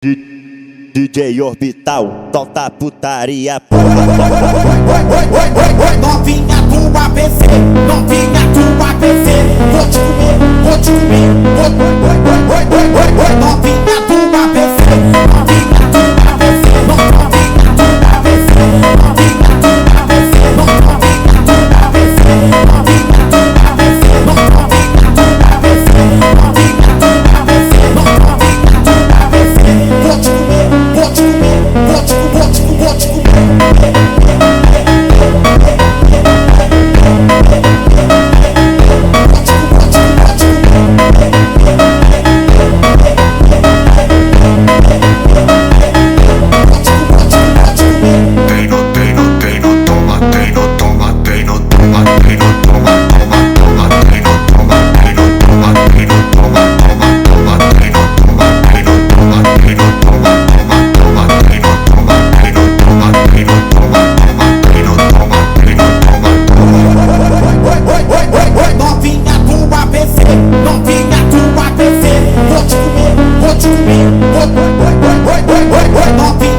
DJ Orbital, solta putaria. Novinha do ABC, novinha do ABC, vou te comer, vou te comer, novinha do ABC, novinha do ABC, novinha do ABC, novinha do ABC, novinha do ABC, novinha do ABC, novinha do ABC, novinha do ABC, novinha do ABC, vou te comer, vou te comer, vou te comer, vou te comer. Novinha do ABC, vou te comer, vou te comer, novinha